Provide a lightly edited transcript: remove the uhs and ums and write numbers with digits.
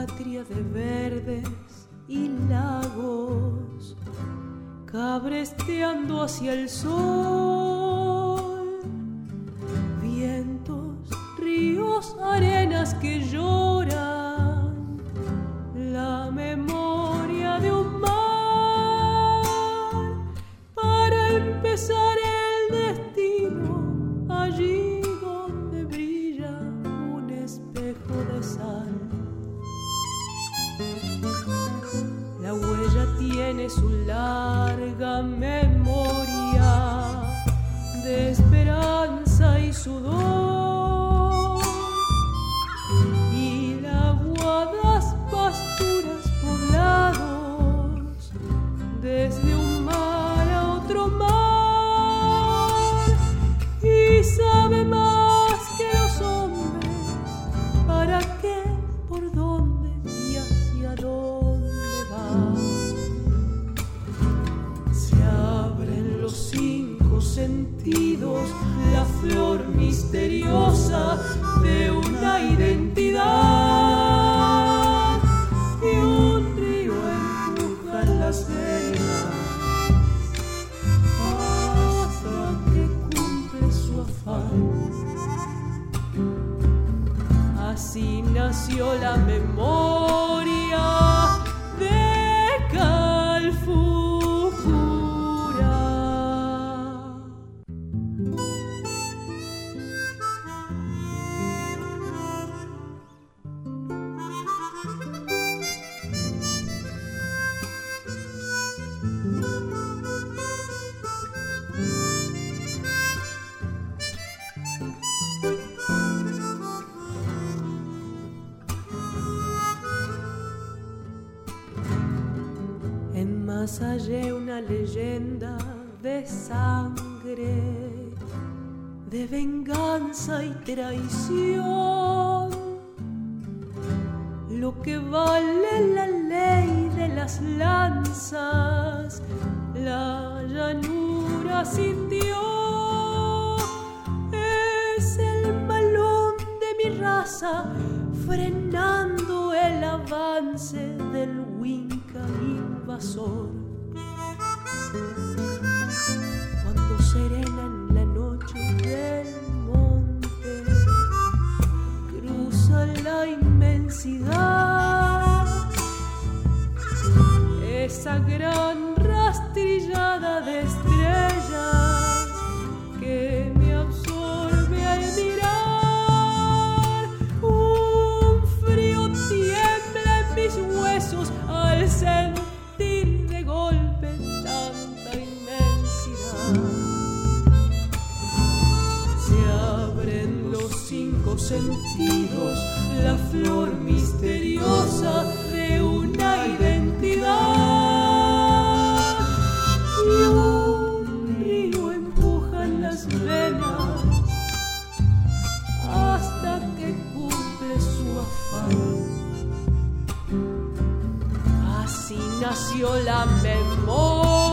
patria de verdes y lagos, cabresteando hacia el sol, vientos, ríos, arenas que lloran, la memoria de un mar, para empezar el destino allí donde brilla un espejo de sal. La huella tiene su larga memoria de esperanza y sudor, y laguadas pasturas, poblados, desde un mar a otro mar, y sabe más que los hombres para qué, por dónde y hacia dónde va. Se abren los 5 sentidos, la flor misteriosa de una identidad, y un río empuja en las venas hasta que cumple su afán. Así nació la memoria de Calfucura. En más allá una leyenda de sangre, de venganza y traición, lo que vale la ley de las lanzas, la llanura sintió, es el malón de mi raza frenando el avance del Winca invasor. Cuando serena en la noche del monte cruza la inmensidad, esa gran rastrillada de estrellas que me absorbe al mirar. Un frío tiembla en mis huesos al sentir de golpe tanta inmensidad. Se abren los 5 sentidos, la flor misteriosa de una identidad, y un río empuja en las venas hasta que cumple su afán. Así nació la memoria